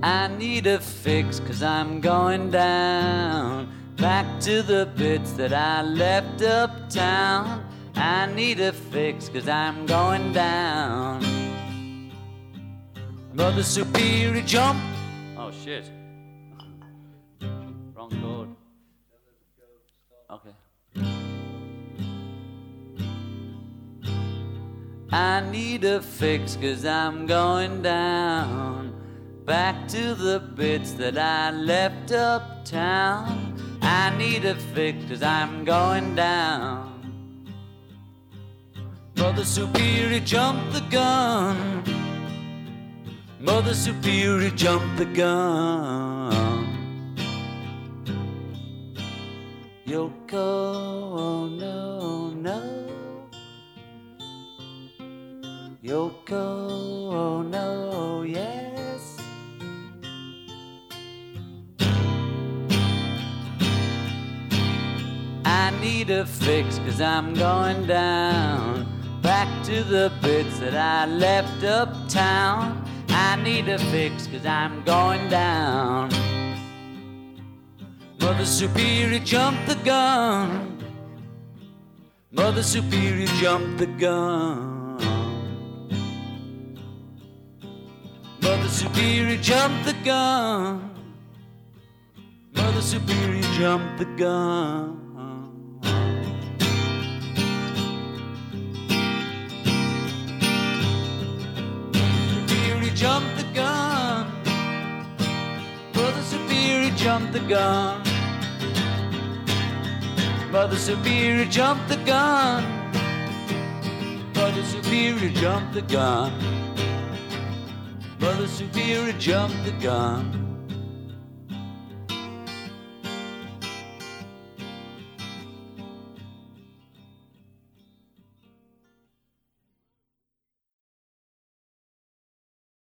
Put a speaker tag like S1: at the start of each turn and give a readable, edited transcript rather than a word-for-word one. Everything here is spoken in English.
S1: I need a fix 'cause I'm going down, back to the bits that I left uptown. I need a fix 'cause I'm going down. Mother Superior jump. Oh shit. Wrong chord. Okay. I need a fix 'cause I'm going down, back to the bits that I left uptown. I need a fix 'cause I'm going down. Mother Superior jumped the gun. Mother Superior jumped the gun. Yoko, oh no, no. Yoko, oh no, yes. I need a fix 'cause I'm going down, back to the bits that I left uptown. I need a fix 'cause I'm going down. Mother Superior jumped the gun. Mother Superior jumped the gun. Mother Superior jumped the gun. Mother Superior jumped the gun. Superior jumped the gun. Mother Superior jumped the gun. Mother Superior jumped the gun. Mother Superior jumped the gun. Mother Superior jumped the gun.